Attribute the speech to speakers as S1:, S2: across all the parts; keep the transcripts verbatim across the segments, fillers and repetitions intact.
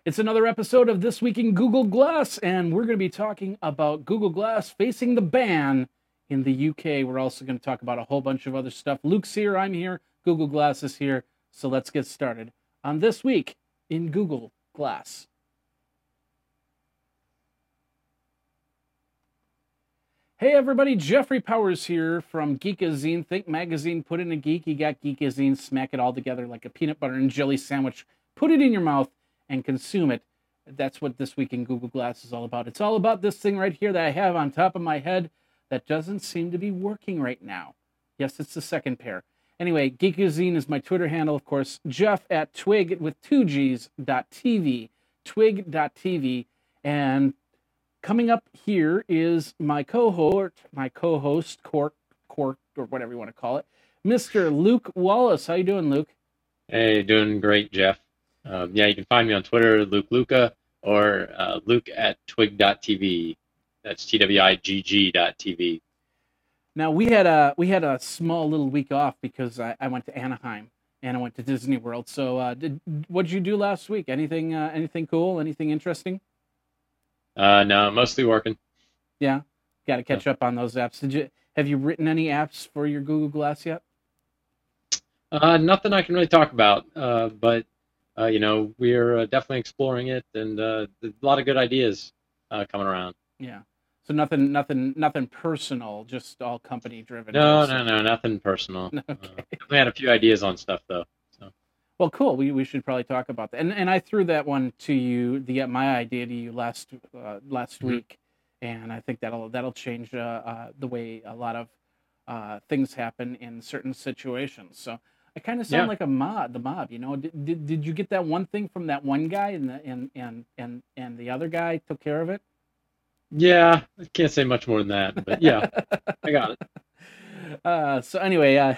S1: It's another episode of This Week in Google Glass, and we're going to be talking about Google Glass facing the ban in the U K. We're also going to talk about a whole bunch of other stuff. Luke's here, I'm here, Google Glass is here, so let's get started on This Week in Google Glass. Hey everybody, Jeffrey Powers here from Geekazine. Think magazine, put in a geek, you got Geekazine, smack it all together like a peanut butter and jelly sandwich, put it in your mouth, and consume it. That's what This Week in Google Glass is all about. It's all about this thing right here that I have on top of my head that doesn't seem to be working right now. Yes, it's the second pair. Anyway, Geekazine is my Twitter handle, of course. Jeff at twig with two G's dot TV, twig dot T V. And coming up here is my cohort, my co-host, court, court, or whatever you want to call it, Mister Luke Wallace. How you doing, Luke?
S2: Hey, doing great, Jeff. Um, yeah, you can find me on Twitter, Luke Luca, or uh, Luke at twig dot T V. That's T W I G G dot T V.
S1: Now we had a we had a small little week off because I, I went to Anaheim and I went to Disney World. So, uh, did what did you do last week? Anything uh, anything cool? Anything interesting?
S2: Uh, no, mostly working.
S1: Yeah, got to catch up on those apps. Did you have you written any apps for your Google Glass yet?
S2: Uh, nothing I can really talk about, uh, but uh, you know, we're uh, definitely exploring it, and uh, there's a lot of good ideas uh, coming around.
S1: Yeah. So nothing, nothing, nothing personal, just all company driven.
S2: No, no, no, nothing personal.
S1: Okay.
S2: Uh, we had a few ideas on stuff though. So.
S1: Well, cool. We we should probably talk about that. And and I threw that one to you, the my idea to you last uh, last
S2: Mm-hmm.
S1: week, and I think that'll that'll change uh, uh, the way a lot of uh, things happen in certain situations. So I kind of sound
S2: Yeah.
S1: like a mob, the mob. You know, did, did did you get that one thing from that one guy, and the and and and and the other guy took care of it?
S2: Yeah, I can't say much more than that, but yeah, I got it.
S1: Uh, so anyway, uh,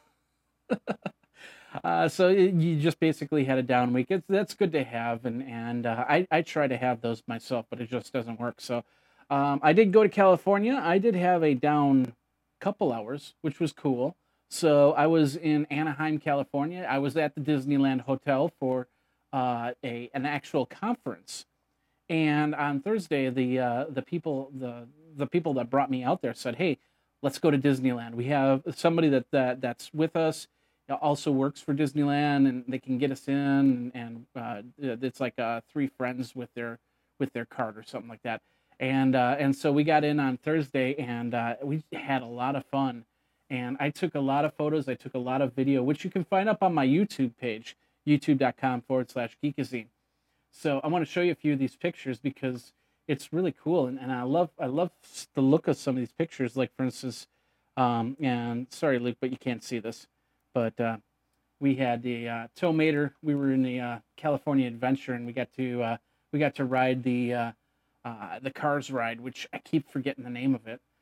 S1: uh, so it- you just basically had a down week. It's that's good to have, and and uh, I I try to have those myself, but it just doesn't work. So um, I did go to California. I did have a down couple hours, which was cool. So I was in Anaheim, California. I was at the Disneyland Hotel for uh, a an actual conference. And on Thursday, the uh, the people the the people that brought me out there said, "Hey, let's go to Disneyland. We have somebody that, that that's with us, uh, also works for Disneyland, and they can get us in. And uh, it's like uh, three friends with their with their card or something like that." And uh, and so we got in on Thursday, and uh, we had a lot of fun. And I took a lot of photos. I took a lot of video, which you can find up on my YouTube page, youtube dot com forward slash geekazine. So I want to show you a few of these pictures because it's really cool, and, and I love I love the look of some of these pictures. Like for instance, um, and sorry Luke, but you can't see this, but uh, we had the uh, Tow Mater. We were in the uh, California Adventure, and we got to uh, we got to ride the uh, uh, the Cars ride, which I keep forgetting the name of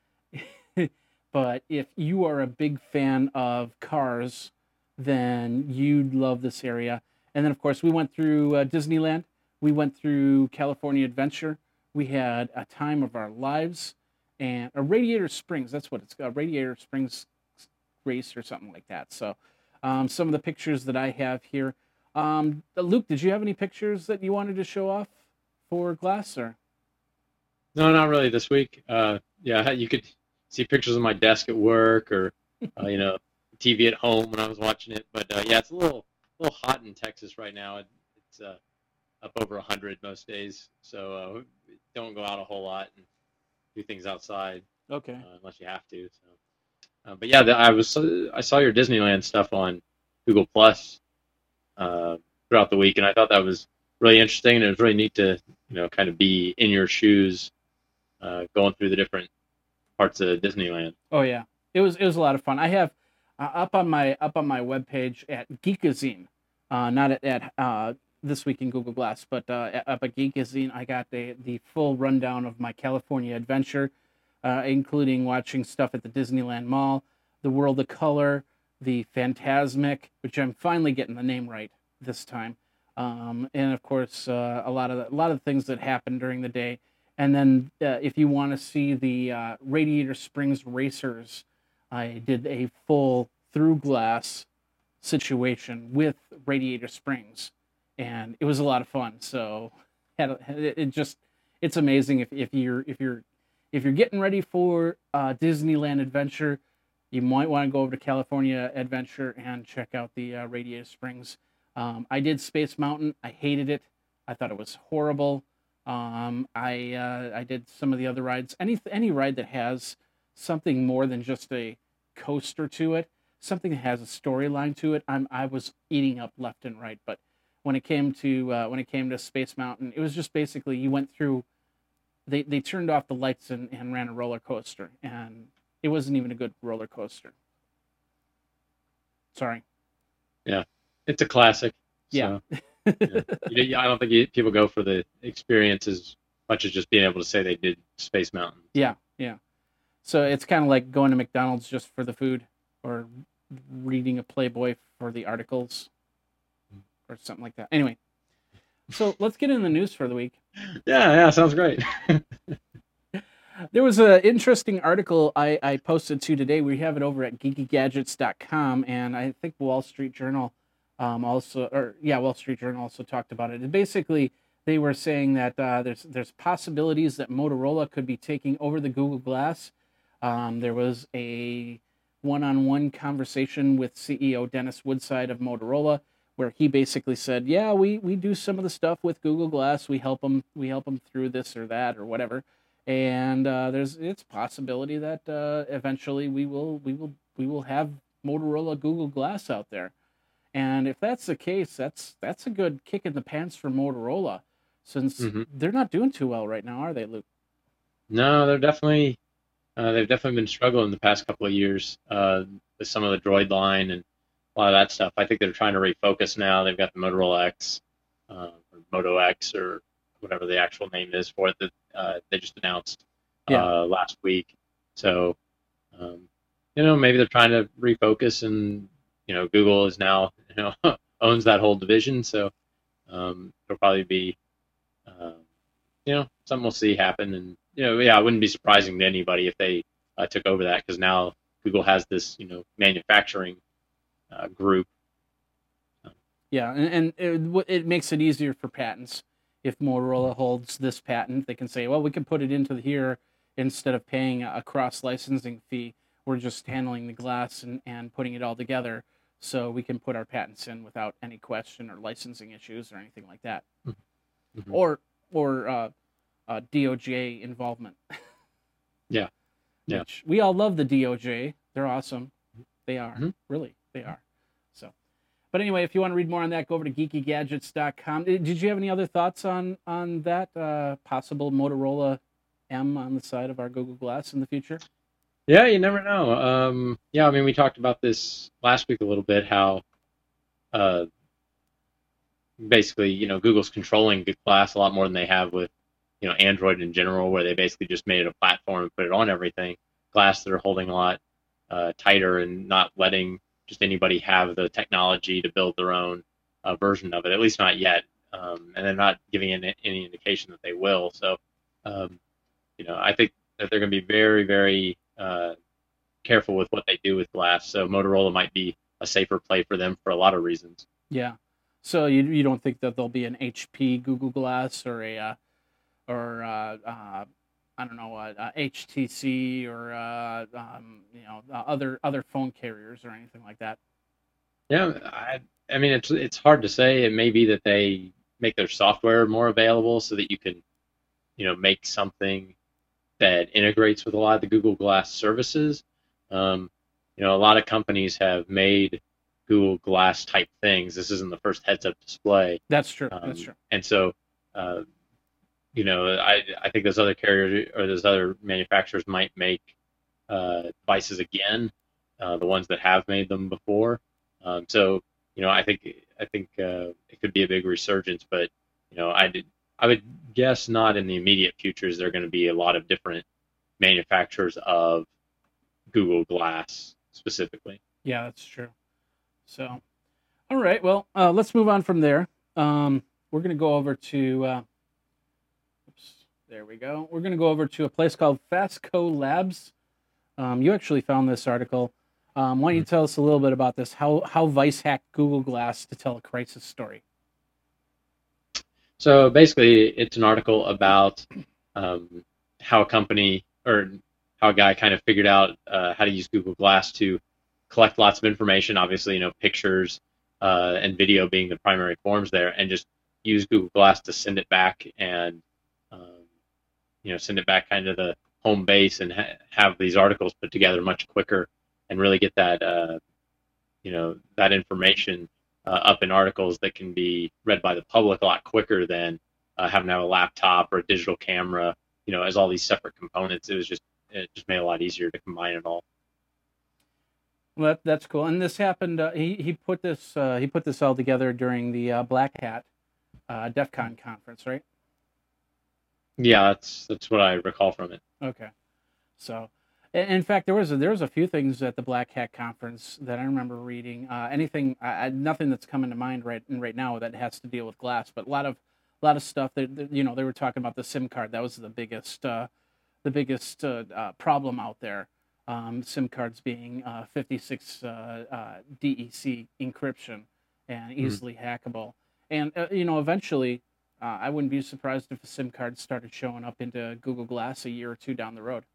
S1: it. But if you are a big fan of Cars, then you'd love this area. And then of course we went through uh, Disneyland. We went through California Adventure. We had a time of our lives, and a Radiator Springs. That's what it's called, Radiator Springs race or something like that. So, um, some of the pictures that I have here. Um, Luke, did you have any pictures that you wanted to show off for Glass, or?
S2: No, not really this week. Uh, yeah, you could see pictures of my desk at work, or uh, you know, T V at home when I was watching it. But uh, yeah, it's a little, little hot in Texas right now. It, it's uh, up over a hundred most days, so uh, don't go out a whole lot and do things outside.
S1: Okay.
S2: Uh, unless you have to. So, uh, but yeah, the, I was I saw your Disneyland stuff on Google Plus uh, throughout the week, and I thought that was really interesting, and it was really neat to you know kind of be in your shoes, uh, going through the different parts of Disneyland.
S1: Oh yeah, it was it was a lot of fun. I have uh, up on my up on my webpage at Geekazine, uh, not at, at uh, This Week in Google Glass, but uh, up at Geekazine, I got the the full rundown of my California adventure, uh, including watching stuff at the Disneyland Mall, the World of Color, the Fantasmic, which I'm finally getting the name right this time, um, and of course uh, a lot of the, a lot of things that happened during the day. And then uh, if you want to see the uh, Radiator Springs Racers, I did a full through glass situation with Radiator Springs. and it was a lot of fun. So had a, it it just it's amazing if, if you're if you're if you're getting ready for uh, Disneyland Adventure, you might want to go over to California Adventure and check out the uh, Radiator Springs. Um, I did Space Mountain. I hated it. I thought it was horrible. Um, I uh, I did some of the other rides. Any any ride that has something more than just a coaster to it, something that has a storyline to it, I'm I was eating up left and right. But when it came to uh, when it came to Space Mountain, it was just basically you went through. They they turned off the lights and, and ran a roller coaster, and it wasn't even a good roller coaster. Sorry.
S2: Yeah, it's a classic.
S1: Yeah.
S2: So yeah, You- you- I don't think you, people go for the experience as much as just being able to say they did Space Mountain.
S1: Yeah. Yeah. So it's kind of like going to McDonald's just for the food, or reading a Playboy for the articles, or something like that. Anyway, so let's get in the news for the week.
S2: Yeah, yeah, sounds great.
S1: There was an interesting article I, I posted to today. We have it over at geeky gadgets dot com, and I think Wall Street Journal um, also, or yeah, Wall Street Journal also talked about it. And basically, they were saying that uh, there's there's possibilities that Motorola could be taking over the Google Glass. Um, there was a one-on-one conversation with C E O Dennis Woodside of Motorola, where he basically said, "Yeah, we, we do some of the stuff with Google Glass. We help them we help them through this or that or whatever." And uh, there's it's a possibility that uh, eventually we will we will we will have Motorola Google Glass out there. And if that's the case, that's that's a good kick in the pants for Motorola, since
S2: hmm
S1: they're not doing too well right now, are they, Luke?
S2: No, they're definitely uh, they've definitely been struggling the past couple of years uh, with some of the Droid line and a lot of that stuff. I think they're trying to refocus now. They've got the Motorola X, uh, or Moto X, or whatever the actual name is for it that uh, they just announced
S1: Yeah,
S2: uh, last week. So, um, you know, maybe they're trying to refocus, and you know, Google is now you know owns that whole division, so um, it'll probably be um, you know something we'll see happen. And you know, yeah, it wouldn't be surprising to anybody if they uh, took over that because now Google has this you know manufacturing uh, group.
S1: yeah, and, and it, w- it makes it easier for patents. If Motorola holds this patent, they can say, well, we can put it into here instead of paying a cross licensing fee. We're just handling the glass and, and putting it all together, so we can put our patents in without any question or licensing issues or anything like that,
S2: Mhm.
S1: or or uh, uh, D O J involvement.
S2: Yeah, yeah.
S1: Which we all love the D O J. They're awesome. They are.
S2: Mhm.
S1: Really, they are. So, but anyway, if you want to read more on that, go over to geeky gadgets dot com. Did did you have any other thoughts on on that uh, possible Motorola M on the side of our Google Glass in the future?
S2: Yeah, you never know. Um, yeah, I mean, we talked about this last week a little bit, how uh, basically, you know, Google's controlling Google Glass a lot more than they have with, you know, Android in general, where they basically just made it a platform and put it on everything. Glass, they're holding a lot uh, tighter and not letting just anybody have the technology to build their own uh, version of it, at least not yet. Um, and they're not giving any, any indication that they will. So, um, you know, I think that they're going to be very, very uh, careful with what they do with glass. So Motorola might be a safer play for them for a lot of reasons.
S1: Yeah. So you you don't think that there'll be an H P Google Glass or a uh, or uh, uh, I don't know, uh, uh, H T C or uh, um, you know uh, other other phone carriers or anything like that?
S2: Yeah, I, I mean, it's it's hard to say. It may be that they make their software more available so that you can, you know, make something that integrates with a lot of the Google Glass services. Um, you know, a lot of companies have made Google Glass type things. This isn't the first heads-up display,
S1: That's true. That's
S2: um,
S1: true.
S2: and so uh, you know, I I think those other carriers or those other manufacturers might make uh, devices again, uh, the ones that have made them before. Um, so you know, I think I think uh, it could be a big resurgence, but you know, I did I would guess not in the immediate future. Is there going to be a lot of different manufacturers of Google Glass specifically?
S1: Yeah, that's true. So, all right. Well, uh, let's move on from there. Um, we're going to go over to. Uh, oops, there we go. We're going to go over to a place called Fastco Labs. Um, you actually found this article. Um, why don't you tell us a little bit about this? How how Vice hacked Google Glass to tell a crisis story?
S2: So basically, it's an article about um, how a company or how a guy kind of figured out uh, how to use Google Glass to collect lots of information. Obviously, you know, pictures uh, and video being the primary forms there, and just use Google Glass to send it back and um, you know send it back kind of the home base and ha- have these articles put together much quicker and really get that uh, you know that information uh, up in articles that can be read by the public a lot quicker than uh, having to have a laptop or a digital camera. You know, as all these separate components, it was just it just made it a lot easier to combine it all.
S1: Well, that, that's cool. And this happened. Uh, he he put this uh, he put this all together during the uh, Black Hat uh, DEF CON conference, right?
S2: Yeah, that's that's what I recall from it.
S1: Okay. So, in fact, there was a, there was a few things at the Black Hat conference that I remember reading. Uh, anything, I, nothing that's coming to mind right right now that has to deal with glass, but a lot of a lot of stuff that, that you know they were talking about the SIM card. That was the biggest uh, the biggest uh, uh, problem out there. Um, SIM cards being uh, fifty-six uh, uh, D E C encryption and easily mm-hmm. hackable, and uh, you know eventually. Uh, I wouldn't be surprised if a SIM card started showing up into Google Glass a year or two down the road.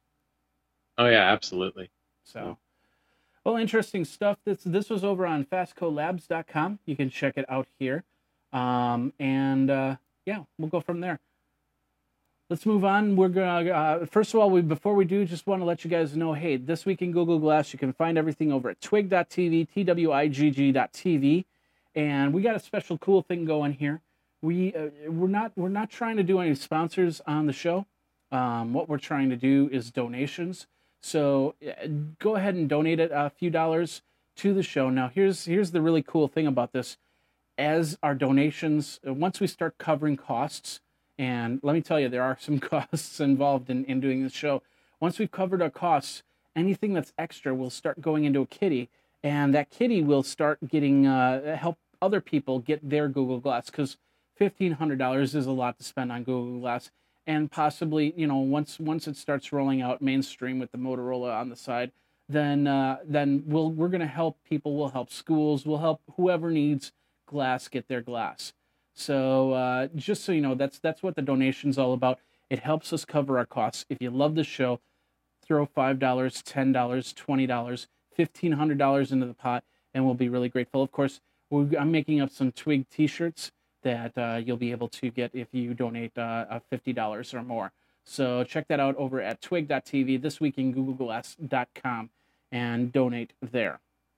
S2: Oh yeah, absolutely.
S1: So, well, interesting stuff. This this was over on fastco labs dot com. You can check it out here, um, and uh, yeah, we'll go from there. Let's move on. We're gonna uh, first of all, we before we do, just want to let you guys know, hey, this week in Google Glass, you can find everything over at twig dot t v, T W I G G dot T V, and we got a special cool thing going here. We uh, we're not we're not trying to do any sponsors on the show. Um, what we're trying to do is donations. So uh, go ahead and donate a few dollars to the show. Now here's here's the really cool thing about this. As our donations, once we start covering costs, and let me tell you, there are some costs involved in, in doing this show. Once we've covered our costs, anything that's extra will start going into a kitty, and that kitty will start getting uh, help other people get their Google Glass, because fifteen hundred dollars is a lot to spend on Google Glass, and possibly, you know, once once it starts rolling out mainstream with the Motorola on the side, then uh, then we'll we're going to help people. We'll help schools. We'll help whoever needs glass get their glass. So uh, just so you know, that's that's what the donation's all about. It helps us cover our costs. If you love the show, throw five dollars, ten dollars, twenty dollars, fifteen hundred dollars into the pot, and we'll be really grateful. Of course, we're, I'm making up some Twig T-shirts that uh, you'll be able to get if you donate uh, fifty dollars or more. So check that out over at twig dot t v, this week in google glass dot com, and donate there.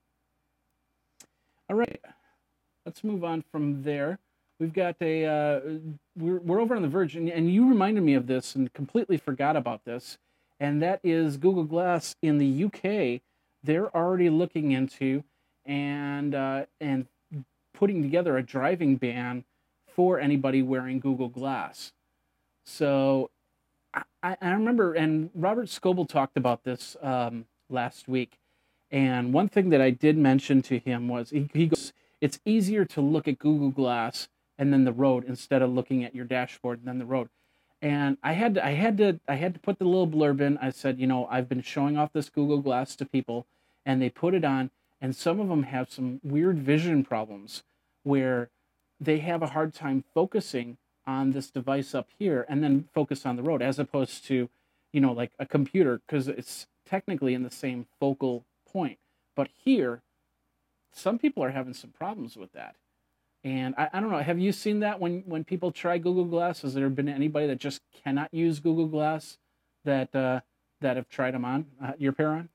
S1: All right, let's move on from there. We've got a, uh, we're, we're over on the verge, and, and you reminded me of this and completely forgot about this, and that is Google Glass in the U K. They're already looking into and uh, and putting together a driving ban for anybody wearing Google Glass. So I, I remember, and Robert Scoble talked about this um, last week, and one thing that I did mention to him was, he, he goes, it's easier to look at Google Glass and then the road instead of looking at your dashboard and then the road. And I had to, I had to, I had to put the little blurb in. I said, you know, I've been showing off this Google Glass to people, and they put it on, and some of them have some weird vision problems where they have a hard time focusing on this device up here and then focus on the road, as opposed to, you know, like a computer, because it's technically in the same focal point. But here, some people are having some problems with that. And I, I don't know, have you seen that when, when people try Google Glass? Has there been anybody that just cannot use Google Glass that uh, that have tried them on? Uh, your pair on?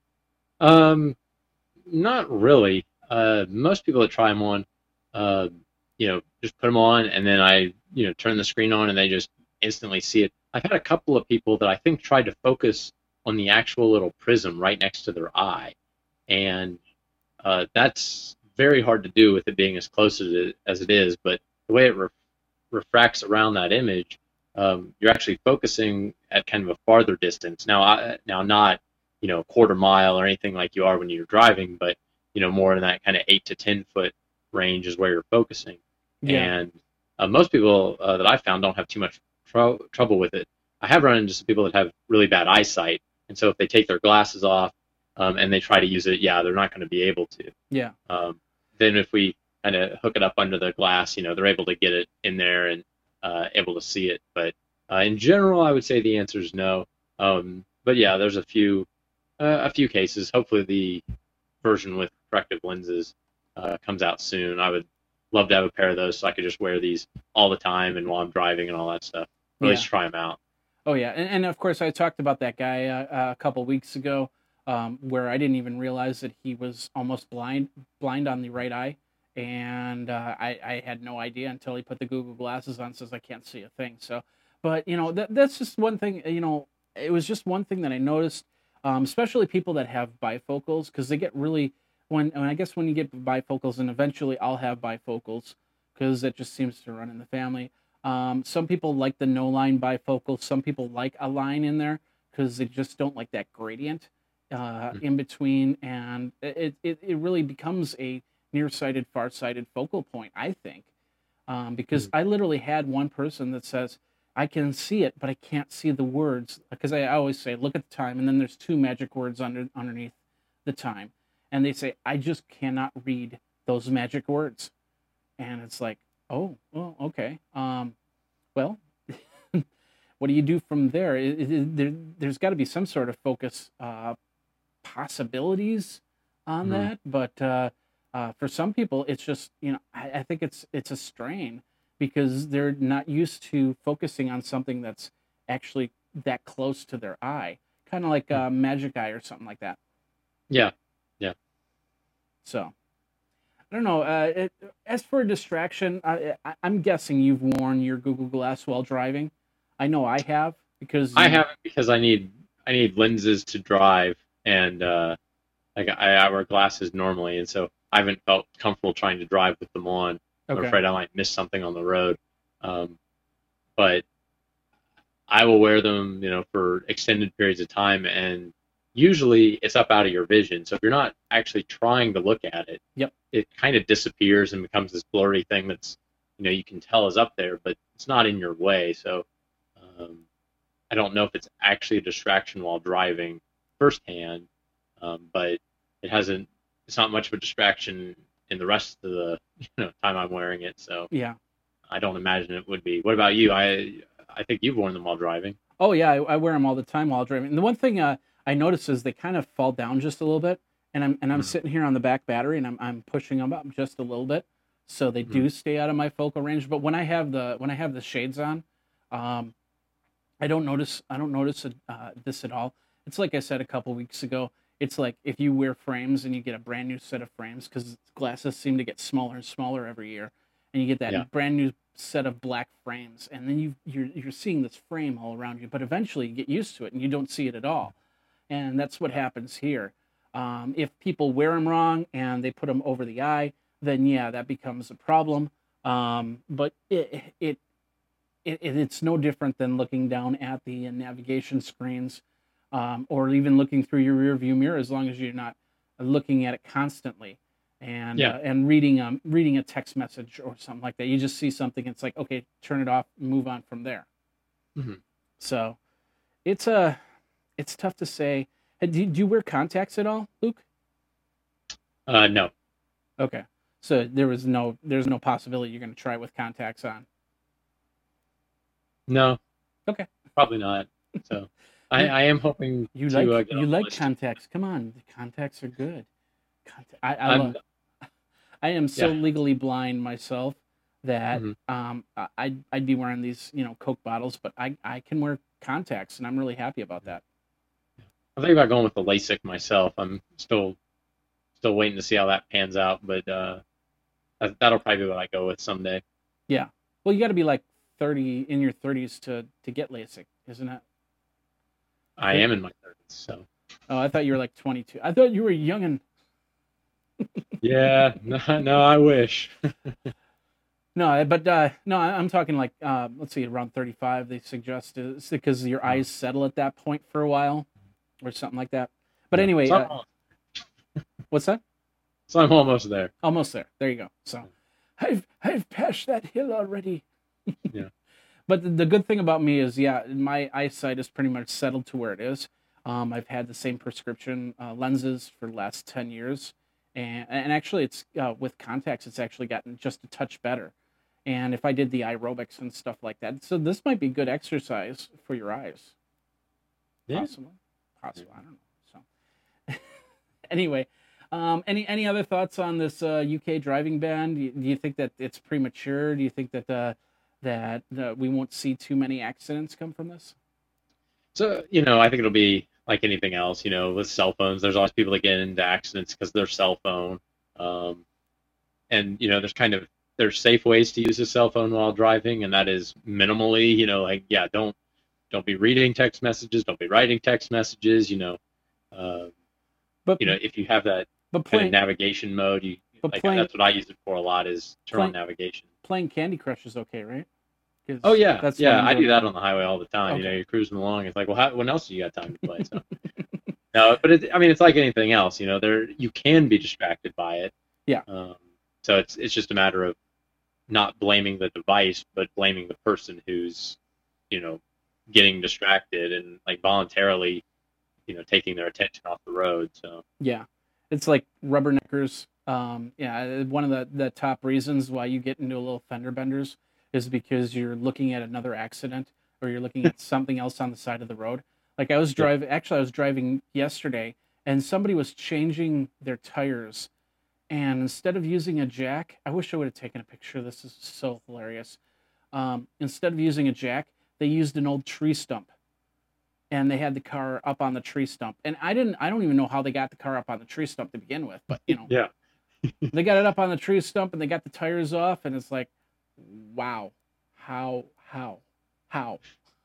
S2: Um, not really. Uh, most people that try them on, uh, you know, just put them on, and then I, you know, turn the screen on, and they just instantly see it. I've had a couple of people that I think tried to focus on the actual little prism right next to their eye, and uh, that's very hard to do with it being as close as it, as it is. But the way it ref, refracts around that image, um, you're actually focusing at kind of a farther distance. Now, I, now not, you know, a quarter mile or anything like you are when you're driving, but, you know, more in that kind of eight to ten foot range is where you're focusing. Yeah. And uh, most people uh, that I found don't have too much tr- trouble with it. I have run into some people that have really bad eyesight, and so if they take their glasses off um, and they try to use it, yeah, they're not going to be able to.
S1: Yeah.
S2: Um, then if we kind of hook it up under the glass, you know, they're able to get it in there and uh, able to see it. But uh, in general, I would say the answer is no. Um, but yeah, there's a few uh, a few cases. Hopefully, the version with corrective lenses uh, comes out soon. I would love to have a pair of those so I could just wear these all the time and while I'm driving and all that stuff. Or at
S1: Yeah.
S2: least try them out.
S1: Oh yeah, and, and of course I talked about that guy uh, a couple weeks ago, um, where I didn't even realize that he was almost blind, blind on the right eye, and uh, I, I had no idea until he put the Google glasses on. Says I can't see a thing. So, but you know that that's just one thing. You know, it was just one thing that I noticed, um, especially people that have bifocals, because they get really when, when I guess when you get bifocals, and eventually I'll have bifocals, because that just seems to run in the family. Um, some people like the no line bifocal. Some people like a line in there because they just don't like that gradient uh, in between, and it, it it really becomes a nearsighted, farsighted focal point, I think, um, because
S2: Mhm.
S1: I literally had one person that says I can see it, but I can't see the words, because I always say look at the time, and then there's two magic words under underneath the time, and they say I just cannot read those magic words, and it's like, oh, well, okay. Um, well, what do you do from there? It, it, it- there there's got to be some sort of focus uh, possibilities on
S2: Mhm.
S1: that, but uh, uh, for some people, it's just you know I, I think it's it's a strain because they're not used to focusing on something that's actually that close to their eye, kind of like uh, magic eye or something like that.
S2: Yeah, yeah.
S1: So. I don't know. Uh, it, as for a distraction, I, I, I'm guessing you've worn your Google Glass while driving. I know I have because
S2: I
S1: you.
S2: have it because I need I need lenses to drive, and uh, like I, I wear glasses normally, and so I haven't felt comfortable trying to drive with them on. I'm
S1: Okay.
S2: afraid I might miss something on the road. Um, but I will wear them, you know, for extended periods of time, and usually it's up out of your vision. So if you're not actually trying to look at it,
S1: Yep.
S2: it kind of disappears and becomes this blurry thing that's, you know, you can tell is up there, but it's not in your way. So um, I don't know if it's actually a distraction while driving firsthand, um, but it hasn't. It's not much of a distraction in the rest of the you know time I'm wearing it. So
S1: Yeah.
S2: I don't imagine it would be. What about you? I I think you've worn them while driving.
S1: Oh yeah, I, I wear them all the time while driving. And the one thing uh, I notice is they kind of fall down just a little bit, and I'm and I'm
S2: Mm-hmm.
S1: sitting here on the back battery, and I'm I'm pushing them up just a little bit, so they
S2: Mm-hmm.
S1: do stay out of my focal range. But when I have the when I have the shades on, um, I don't notice I don't notice it, uh, this at all. It's like I said a couple weeks ago. It's like if you wear frames and you get a brand new set of frames, because glasses seem to get smaller and smaller every year, and you get
S2: Yeah.
S1: that brand new set of black frames, and then you you're you're seeing this frame all around you. But eventually you get used to it and you don't see it at all, and that's what happens here. Um, if people wear them wrong and they put them over the eye, then yeah, that becomes a problem. Um, but it it it, it's no different than looking down at the navigation screens, um, or even looking through your rear view mirror, as long as you're not looking at it constantly and
S2: Yeah.
S1: uh, and reading um reading a text message or something like that. You just see something, it's like, okay, turn it off, move on from there.
S2: Mm-hmm.
S1: So it's a it's tough to say. Hey, do, do you wear contacts at all, Luke?
S2: Uh, no.
S1: Okay, so there was no there's no possibility you're going to try with contacts on.
S2: No.
S1: Okay.
S2: Probably not. So I,
S1: You
S2: I am hoping
S1: you
S2: to uh,
S1: like
S2: get
S1: you
S2: on the
S1: like
S2: list.
S1: contacts? Come on, the contacts are good. Contact, I I
S2: I'm
S1: love. I am so
S2: yeah.
S1: legally blind myself that
S2: Mm-hmm.
S1: um I I'd, I'd be wearing these you know Coke bottles, but I I can wear contacts, and I'm really happy about that.
S2: I'm thinking about going with the LASIK myself. I'm still still waiting to see how that pans out, but uh, that, that'll probably be what I go with someday.
S1: Yeah. Well, you got to be like thirty in your thirties to to get LASIK, isn't it?
S2: I am in my thirties, so
S1: Oh, I thought you were like twenty-two. I thought you were young and
S2: yeah. No, no, I wish.
S1: no, but uh, no, I- I'm talking like uh, let's see, around thirty-five. They suggest it's because your eyes settle at that point for a while, or something like that. But
S2: Yeah.
S1: anyway,
S2: So I'm,
S1: uh,
S2: al-
S1: what's that?
S2: so I'm almost there.
S1: Almost there. There you go. So, I've I've passed that hill already.
S2: Yeah.
S1: But the, the good thing about me is, yeah, my eyesight is pretty much settled to where it is. Um, I've had the same prescription uh, lenses for the last ten years, and and actually it's uh, with contacts, it's actually gotten just a touch better. And if I did the aerobics and stuff like that, so this might be good exercise for your eyes,
S2: Yeah.
S1: possibly, possibly. I don't know. So anyway, um, any any other thoughts on this uh, U K driving ban? Do you, do you think that it's premature? Do you think that uh, that uh, we won't see too many accidents come from this?
S2: So, you know, I think it'll be like anything else, you know, with cell phones, there's always people that get into accidents because of their cell phone. Um, and, you know, there's kind of, there's safe ways to use a cell phone while driving, and that is minimally, you know, like, yeah, don't, don't be reading text messages, don't be writing text messages, you know, uh,
S1: But
S2: you know, if you have that
S1: but
S2: kind of
S1: playing
S2: navigation mode, you,
S1: but
S2: like,
S1: playing
S2: that's what I use it for a lot is turn on
S1: playing
S2: navigation.
S1: playing Candy Crush is okay, right?
S2: Oh
S1: Because
S2: yeah,
S1: that's what
S2: yeah,
S1: I'm
S2: I
S1: doing
S2: do
S1: right
S2: that
S1: now.
S2: on the highway all the time. You know,
S1: Okay.
S2: you're cruising along. It's like, well, how, when else do you got time to play? So no, but it, I mean, it's like anything else. You know, there you can be distracted by it.
S1: Yeah.
S2: Um, so it's it's just a matter of not blaming the device, but blaming the person who's, you know, getting distracted and like voluntarily, you know, taking their attention off the road. So
S1: Yeah, it's like rubberneckers. Um, yeah, one of the, the top reasons why you get into a little fender benders is because you're looking at another accident or you're looking at something else on the side of the road. Like I was
S2: yeah,
S1: driving, actually, I was driving yesterday and somebody was changing their tires. And instead of using a jack, I wish I would have taken a picture. This is so hilarious. Um, instead of using a jack, they used an old tree stump and they had the car up on the tree stump. And I didn't I don't even know how they got the car up on the tree stump to begin with, but you know,
S2: yeah,
S1: they got it up on the tree stump and they got the tires off and it's like, wow. How how how?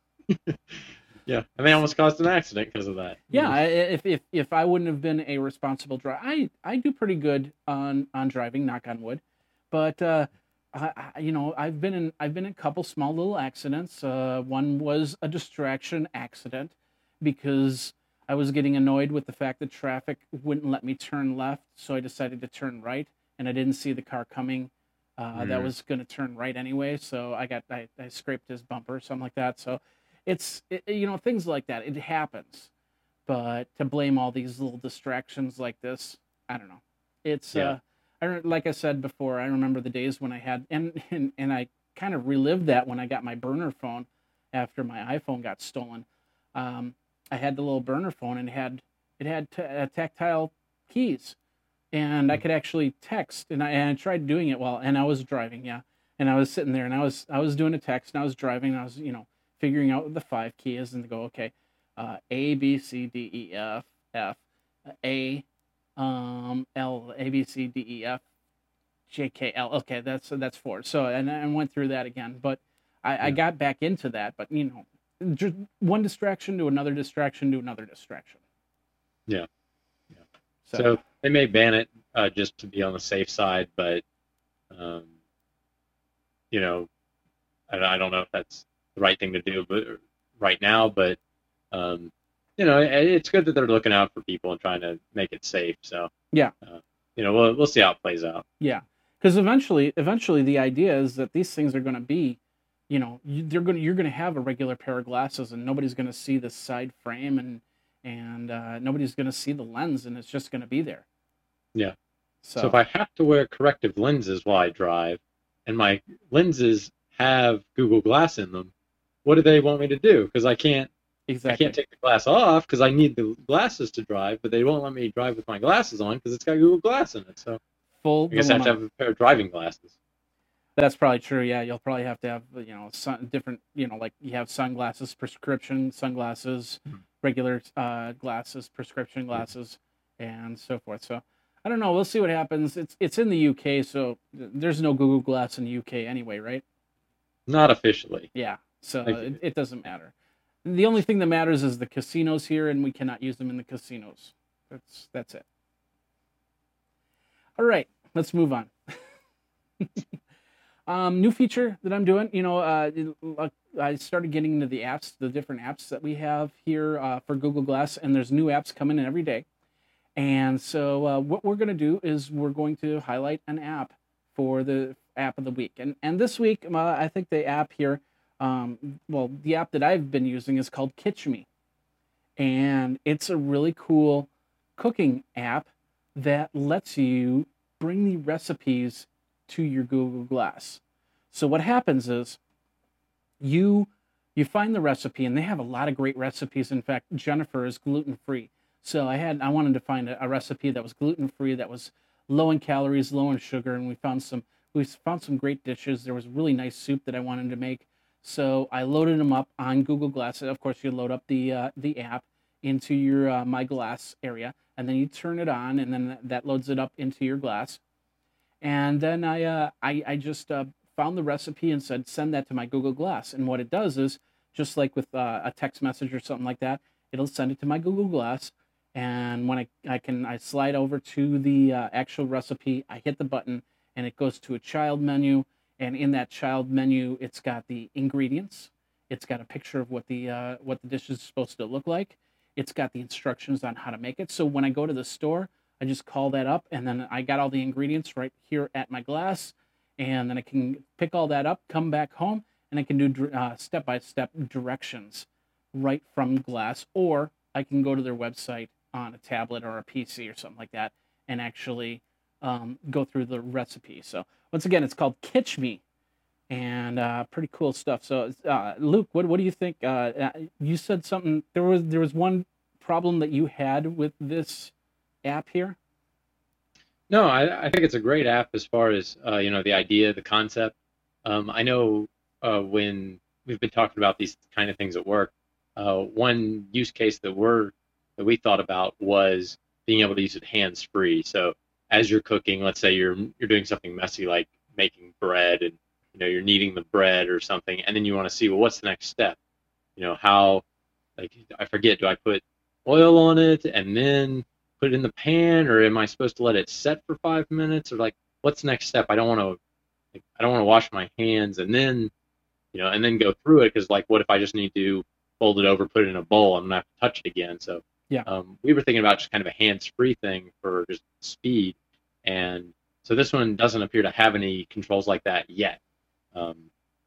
S2: yeah. And they almost caused an accident because of that.
S1: Yeah, I- if if if I wouldn't have been a responsible driver, I I do pretty good on on driving, knock on wood. But uh I, I, you know, I've been in I've been in a couple small little accidents. Uh, one was a distraction accident because I was getting annoyed with the fact that traffic wouldn't let me turn left, so I decided to turn right, and I didn't see the car coming. Uh, that
S2: Mm,
S1: was going to turn right anyway, so I got I, I scraped his bumper, something like that. So it's it, you know things like that. It happens, but to blame all these little distractions like this, I don't know. It's
S2: yeah.
S1: uh, I re- like I said before, I remember the days when I had and and, and I kind of relived that when I got my burner phone after my iPhone got stolen. Um, I had the little burner phone and it had it had t- uh, tactile keys, and I
S2: Mm,
S1: could actually text. And I, and I tried doing it while and I was driving, yeah. And I was sitting there and I was I was doing a text and I was driving and I was you know figuring out what the five key is and to go okay, uh, A B C D E F F A um L A B C D E F J K L. Okay, that's that's four. So and I went through that again, but I, I
S2: yeah,
S1: got back into that. But you know, just one distraction to another distraction to another distraction.
S2: yeah, yeah.
S1: So
S2: So they may ban it uh, just to be on the safe side, but um, you know, I, I don't know if that's the right thing to do, but right now, but um, you know, it, it's good that they're looking out for people and trying to make it safe. So,
S1: yeah,
S2: uh, you know, we'll we'll see how it plays out.
S1: yeah, because eventually, eventually, the idea is that these things are going to be, you know, you, they're going to you're going to have a regular pair of glasses, and nobody's going to see the side frame, and and uh, nobody's going to see the lens, and it's just going to be there.
S2: Yeah. So if
S1: So
S2: I have to wear corrective lenses while I drive, and my lenses have Google Glass in them, what do they want me to do? Because I can't I can't
S1: exactly,
S2: take the glass off because I need the glasses to drive, but they won't let me drive with my glasses on because it's got Google Glass in it. So
S1: full
S2: I guess I have to
S1: dilemma.
S2: have a pair of driving glasses.
S1: That's probably true. Yeah, you'll probably have to have you know sun, different you know like you have sunglasses, prescription sunglasses, regular uh, glasses, prescription glasses, and so forth. So I don't know. We'll see what happens. It's it's in the U K, so there's no Google Glass in the U K anyway, right?
S2: Not officially.
S1: Yeah, so
S2: Like,
S1: it, it doesn't matter. The only thing that matters is the casinos here, and we cannot use them in the casinos. That's that's it. All right, let's move on. Um, new feature that I'm doing, you know, uh, it- I started getting into the apps, the different apps that we have here uh, for Google Glass, and there's new apps coming in every day. And so, uh, what we're going to do is we're going to highlight an app for the app of the week. And and this week, uh, I think the app here, um, well, the app that I've been using is called Kitch Me, and it's a really cool cooking app that lets you bring the recipes to your Google Glass. So what happens is you you find the recipe, and they have a lot of great recipes. In fact, Jennifer is gluten free. So I had I wanted to find a, a recipe that was gluten free, that was low in calories, low in sugar, and we found some we found some great dishes. There was a really nice soup that I wanted to make. So I loaded them up on Google Glass. Of course, you load up the uh, the app into your uh, My Glass area, and then you turn it on, and then that loads it up into your glass. And then I uh, I, I just uh, found the recipe and said send that to my Google Glass. And what it does is, just like with uh, a text message or something like that, it'll send it to my Google Glass. And when I, I can I slide over to the uh, actual recipe, I hit the button, and it goes to a child menu. And in that child menu, it's got the ingredients. It's got a picture of what the uh, what the dish is supposed to look like. It's got the instructions on how to make it. So when I go to the store, I just call that up, and then I got all the ingredients right here at my glass, and then I can pick all that up, come back home, and I can do uh, step-by-step directions right from glass, or I can go to their website on a tablet or a P C or something like that and actually um, go through the recipe. So once again, it's called Kitschme, and uh, pretty cool stuff. So uh, Luke, what what do you think? Uh, you said something. There was there was one problem that you had with this app here.
S2: No, I, I think it's a great app as far as uh, you know, the idea, the concept. Um, I know uh, when we've been talking about these kind of things at work, uh, one use case that we're that we thought about was being able to use it hands-free. So as you're cooking, let's say you're you're doing something messy like making bread, and you know you're kneading the bread or something, and then you want to see, well, what's the next step? You know, how, like, I forget, do I put oil on it and then put it in the pan, or am I supposed to let it set for five minutes, or like, what's the next step? I don't want to, like, I don't want to wash my hands and then, you know, and then go through it, because like, what if I just need to fold it over, put it in a bowl, I'm gonna have to touch it again. So
S1: yeah,
S2: um, we were thinking about just kind of a hands-free thing for just speed, and so this one doesn't appear to have any controls like that yet. Um,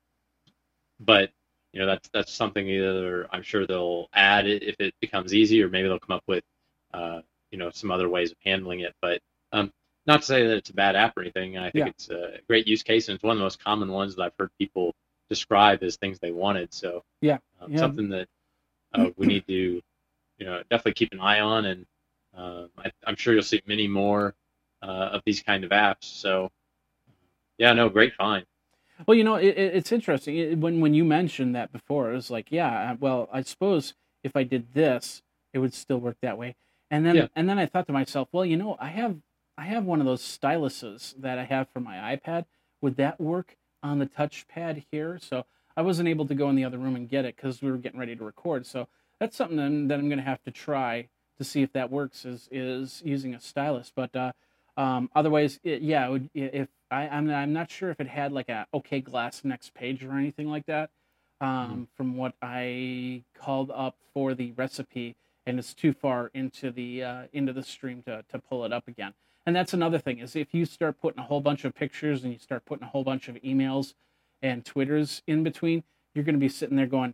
S2: but you know, that's that's something either I'm sure they'll add it if it becomes easy, or maybe they'll come up with uh, you know, some other ways of handling it. But um, not to say that it's a bad app or anything. I think
S1: yeah.
S2: it's a great use case, and it's one of the most common ones that I've heard people describe as things they wanted. So
S1: yeah,
S2: um,
S1: yeah.
S2: something that uh, we need to, you know, definitely keep an eye on, and uh, I, I'm sure you'll see many more uh, of these kind of apps. So yeah, no, great find.
S1: Well, you know, it, it's interesting. It, when when you mentioned that before, it was like, yeah, well, I suppose if I did this, it would still work that way. And then
S2: Yeah.
S1: and then I thought to myself, well, you know, I have I have one of those styluses that I have for my iPad. Would that work on the touchpad here? So I wasn't able to go in the other room and get it because we were getting ready to record. So that's something that I'm, that I'm going to have to try to see if that works. Is is using a stylus, but uh, um, otherwise, it, yeah, it would, if I, I'm I'm not sure if it had like a OK Glass next page or anything like that. Um,
S2: Mm-hmm.
S1: From what I called up for the recipe, and it's too far into the uh, into the stream to to pull it up again. And that's another thing, is if you start putting a whole bunch of pictures and you start putting a whole bunch of emails and Twitters in between, you're going to be sitting there going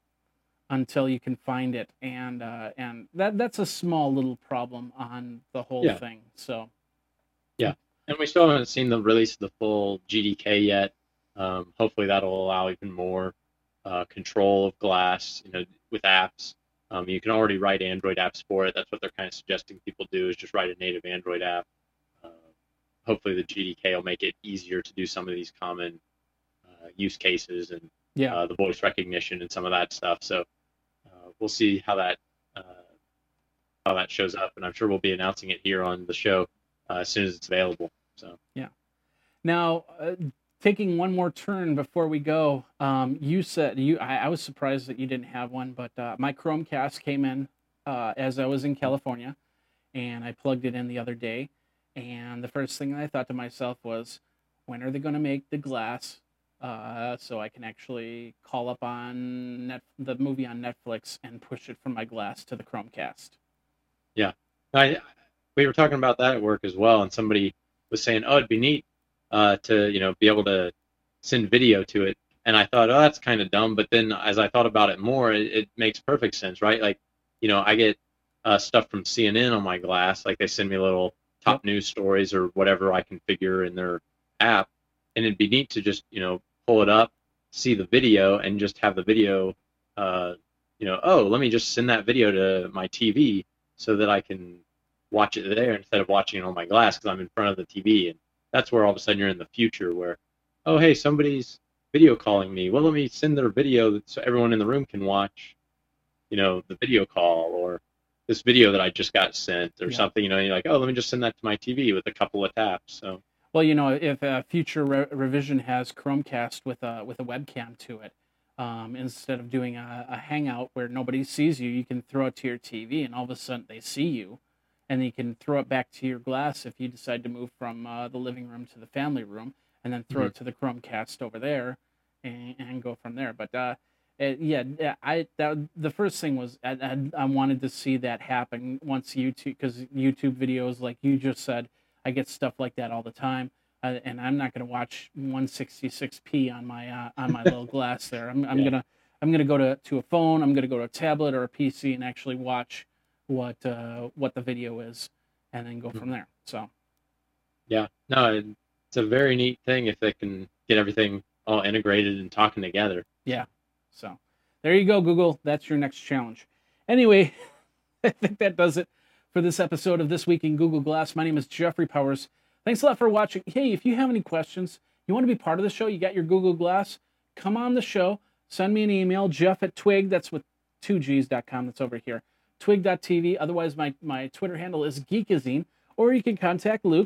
S1: until you can find it, and uh, and that that's a small little problem on the whole
S2: Yeah.
S1: thing. So.
S2: Yeah, and we still haven't seen the release of the full G D K yet. Um, hopefully, that'll allow even more uh, control of Glass, you know, with apps. Um, you can already write Android apps for it. That's what they're kind of suggesting people do, is just write a native Android app. Uh, hopefully, the G D K will make it easier to do some of these common uh, use cases, and
S1: Yeah.
S2: uh, the voice recognition and some of that stuff. So uh, we'll see how that uh, how that shows up, and I'm sure we'll be announcing it here on the show Uh, as soon as it's available. So
S1: yeah. Now, uh, taking one more turn before we go, um, you said you. I, I was surprised that you didn't have one, but uh, my Chromecast came in uh, as I was in California, and I plugged it in the other day. And the first thing I thought to myself was, when are they going to make the Glass uh, so I can actually call up on net, the movie on Netflix and push it from my Glass to the Chromecast?
S2: yeah, I we were talking about that at work as well, and somebody was saying, "Oh, it'd be neat uh, to, you know, be able to send video to it." And I thought, "Oh, that's kind of dumb." But then, as I thought about it more, it, it makes perfect sense, right? Like, you know, I get uh, stuff from C N N on my Glass, like they send me little top
S1: Yep.
S2: news stories or whatever I can figure in their app. And it'd be neat to just, you know, pull it up, see the video, and just have the video, uh, you know, oh, let me just send that video to my T V so that I can watch it there instead of watching it on my glass because I'm in front of the T V. And that's where all of a sudden you're in the future where, oh, hey, somebody's video calling me. Well, let me send their video so everyone in the room can watch, you know, the video call or this video that I just got sent or
S1: Yeah.
S2: something. You know, you're like, oh, let me just send that to my T V with a couple of taps. So
S1: Well, you know, if a future re- revision has Chromecast with a with a webcam to it, um, instead of doing a, a hangout where nobody sees you, you can throw it to your T V, and all of a sudden they see you, and then you can throw it back to your glass if you decide to move from uh, the living room to the family room, and then throw
S2: Mhm.
S1: it to the Chromecast over there, and, and go from there. But uh, it, yeah, yeah, I that, the first thing was I, I, I wanted to see that happen once YouTube, because YouTube videos, like you just said, I get stuff like that all the time, uh, and I'm not going to watch one sixty-six p on my uh, on my little glass there. I'm, I'm
S2: Yeah.
S1: gonna I'm gonna go to, to a phone. I'm gonna go to a tablet or a P C and actually watch what uh, what the video is, and then go from there. So
S2: yeah, no, it- it's a very neat thing if they can get everything all integrated and talking together.
S1: yeah, so there you go, Google. That's your next challenge. Anyway, I think that does it for this episode of This Week in Google Glass. My name is Jeffrey Powers. Thanks a lot for watching. Hey, if you have any questions, you want to be part of the show, you got your Google Glass, come on the show. Send me an email, Jeff at Twig, that's with two G's dot com, that's over here, twig dot T V. Otherwise, my, my Twitter handle is Geekazine, or you can contact Luke.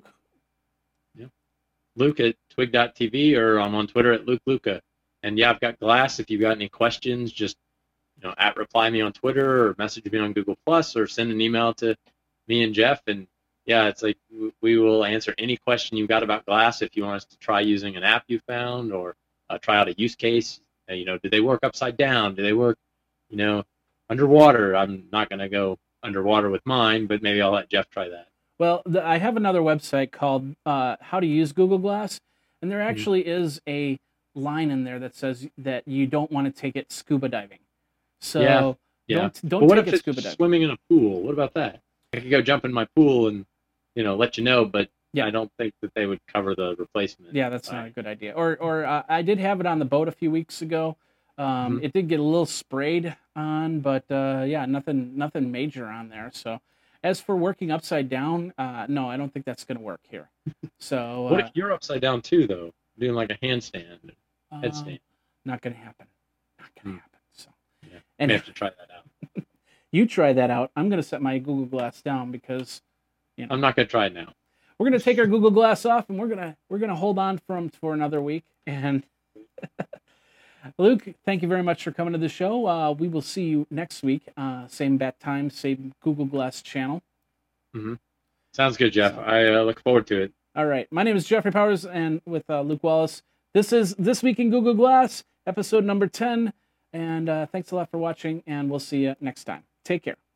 S2: Luke at twig dot T V, or I'm on Twitter at Luke Luca. And yeah, I've got Glass. If you've got any questions, just you know, at reply me on Twitter or message me on Google Plus or send an email to me and Jeff. And yeah, it's like we will answer any question you've got about Glass. If you want us to try using an app you found or uh, try out a use case, uh, you know, do they work upside down? Do they work, you know, underwater? I'm not going to go underwater with mine, but maybe I'll let Jeff try that.
S1: Well, the, I have another website called uh, How to Use Google Glass, and there actually mm-hmm. is a line in there that says that you don't want to take it scuba diving. So
S2: yeah, yeah.
S1: don't don't
S2: but what
S1: take
S2: if
S1: it
S2: it's
S1: scuba diving.
S2: Swimming in a pool? What about that? I could go jump in my pool and you know let you know, but yeah. I don't think that they would cover the replacement.
S1: Yeah, that's not a good idea. Or or uh, I did have it on the boat a few weeks ago. Um, mm-hmm. It did get a little sprayed on, but uh, yeah, nothing nothing major on there. So. As for working upside down, uh, no, I don't think that's going to work here. So, uh,
S2: what if you're upside down too, though, doing like a handstand,
S1: uh,
S2: headstand?
S1: Not going to happen. Not going to hmm. happen. So,
S2: yeah, and have to try that out.
S1: You try that out. I'm going to set my Google Glass down because, you know,
S2: I'm not going to try it now.
S1: We're going to take our Google Glass off, and we're gonna we're gonna hold on from for another week. And Luke, thank you very much for coming to the show. Uh, we will see you next week. Uh, same bat time, same Google Glass channel.
S2: Mm-hmm. Sounds good, Jeff. So, I uh, look forward to it.
S1: All right. My name is Jeffrey Powers, and with uh, Luke Wallace. This is This Week in Google Glass, episode number ten. And uh, thanks a lot for watching, and we'll see you next time. Take care.